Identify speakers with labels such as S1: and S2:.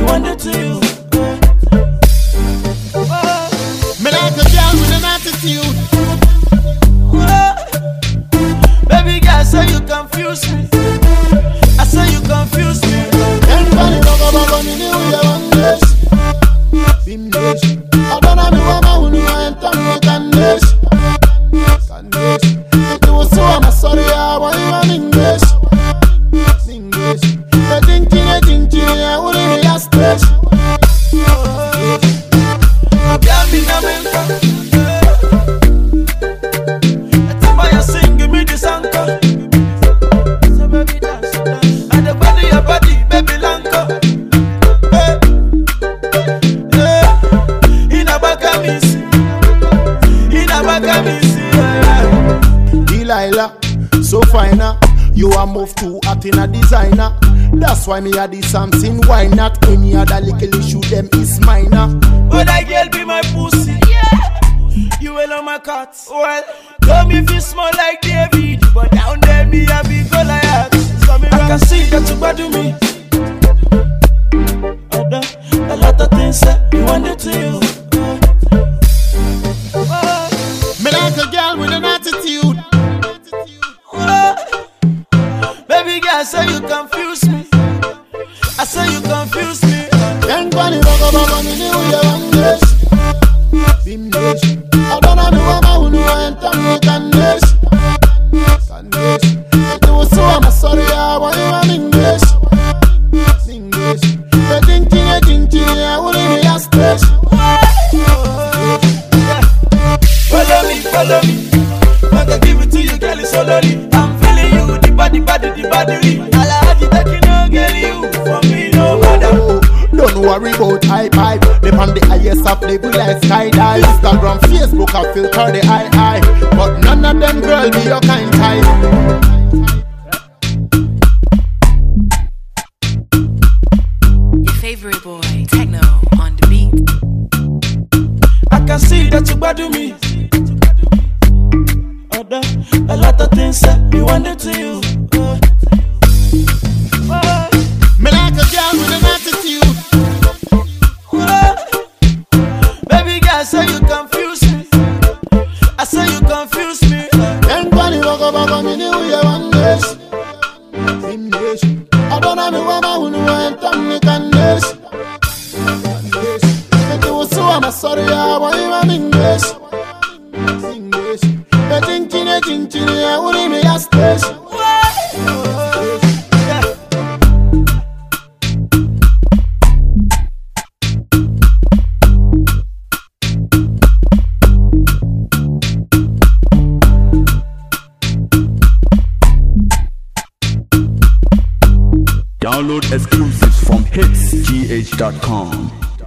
S1: want it to you.
S2: Me like a girl with an attitude.
S1: Baby girl, say you confuse me. I say you confuse me.
S2: Everybody talk about me new year one days. Bim days. I don't know me mama who knew I enter me Candace. It was so I'm sorry I want you on English. English. The thinking, I wouldn't be a stress.
S1: Girl, me na menka. That's why you sing, give me this anchor. So baby dance, dance. And the body, your body, baby lanka. Hey, hey. In a bakamisi, in a bakamisi.
S2: Delilah, so finer. You are moved to acting a designer. That's why me a do something. Why not? Any other little issue them is minor.
S1: But that girl be my pussy. Yeah. You will on my cat. Well, come if you smell like David, but down there me a big Goliath. So me I can see that you bad to me. A lot of things that you want it to you.
S2: Me like a girl with an attitude.
S1: Baby girl, say you confuse me. I say you confuse me.
S2: Everybody talk about me new year one days. Bim days. I don't know me mama who knew I enter me Candace. It was so I'm sorry I want you on English. English. The thinking, I wouldn't be a stress.
S1: Follow me. I can give it to you, girl, it's slowly. I'm feeling you, the body. All I have you taking no girl, you for me, no matter.
S2: Don't worry about high pipe. They on the highest of level like skydive. Instagram, Facebook, I filter the high. But none of them girl be your kind type.
S3: Your favorite boy, Techno on the beat.
S1: I can see that you bad to me. A lot of things that you want it to you.
S2: Me like a girl with an attitude.
S1: Baby girl, say you confuse me. I say you confuse me.
S2: Everybody talk about me new year one days. Bim days. I don't know me mama who knew I enter me Candace. It was so I'm sorry I want you on English. English. The thinking, I wouldn't be a stress.
S4: Download exclusives from hitsgh.com.